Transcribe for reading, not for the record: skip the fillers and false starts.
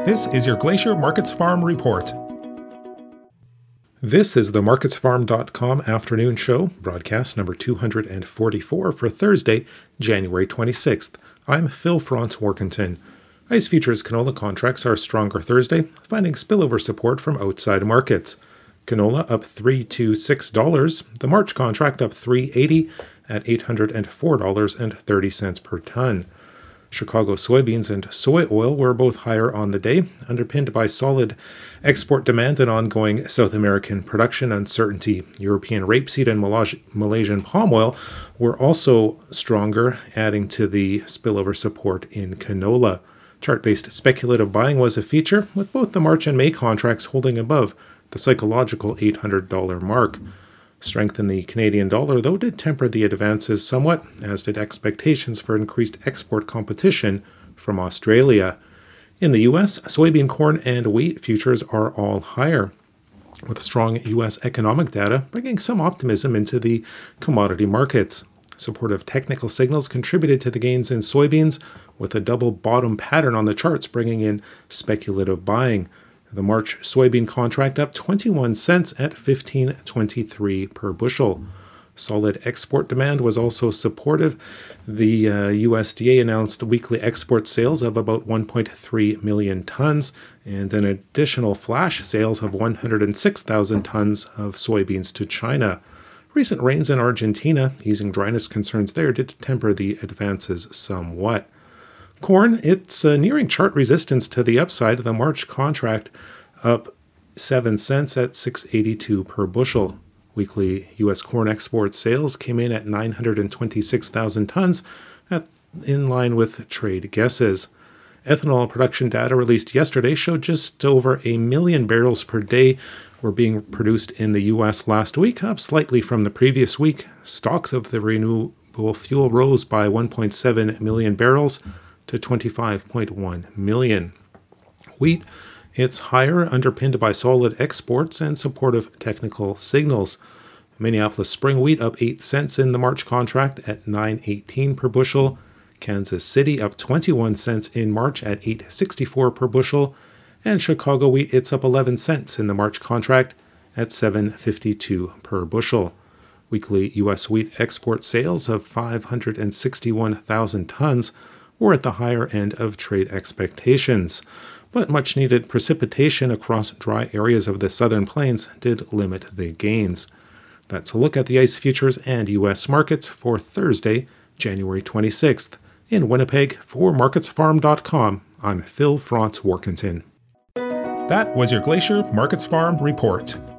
This is your Glacier Markets Farm Report. This is the MarketsFarm.com afternoon show, broadcast number 244 for Thursday, January 26th. I'm Phil Franz-Warkentin. ICE futures canola contracts are stronger Thursday, finding spillover support from outside markets. Canola up $3 to $6, the March contract up $3.80 at $804.30 per ton. Chicago soybeans and soy oil were both higher on the day, underpinned by solid export demand and ongoing South American production uncertainty. European rapeseed and Malaysian palm oil were also stronger, adding to the spillover support in canola. Chart-based speculative buying was a feature, with both the March and May contracts holding above the psychological $800 mark. Strength in the Canadian dollar, though, did temper the advances somewhat, as did expectations for increased export competition from Australia. In the U.S., soybean, corn, and wheat futures are all higher, with strong U.S. economic data bringing some optimism into the commodity markets. Supportive technical signals contributed to the gains in soybeans, with a double bottom pattern on the charts bringing in speculative buying. The March soybean contract up 21 cents at $15.23 per bushel. Solid export demand was also supportive. The USDA announced weekly export sales of about 1.3 million tons and an additional flash sales of 106,000 tons of soybeans to China. Recent rains in Argentina, easing dryness concerns there, did temper the advances somewhat. Corn, it's nearing chart resistance to the upside. The March contract up 7 cents at $6.82 per bushel. Weekly U.S. corn export sales came in at 926,000 tons, in line with trade guesses. Ethanol production data released yesterday showed just over 1 million barrels per day were being produced in the U.S. last week, up slightly from the previous week. Stocks of the renewable fuel rose by 1.7 million barrels to 25.1 million. Wheat, it's higher, underpinned by solid exports and supportive technical signals. Minneapolis spring wheat up 8 cents in the March contract at $9.18 per bushel. Kansas City up 21 cents in March at $8.64 per bushel. And Chicago wheat, it's up 11 cents in the March contract at $7.52 per bushel. Weekly U.S. wheat export sales of 561,000 tons were at the higher end of trade expectations, but much-needed precipitation across dry areas of the Southern Plains did limit the gains. That's a look at the ICE futures and U.S. markets for Thursday, January 26th. In Winnipeg, for MarketsFarm.com, I'm Phil Franz-Warkentin. That was your Glacier Markets Farm Report.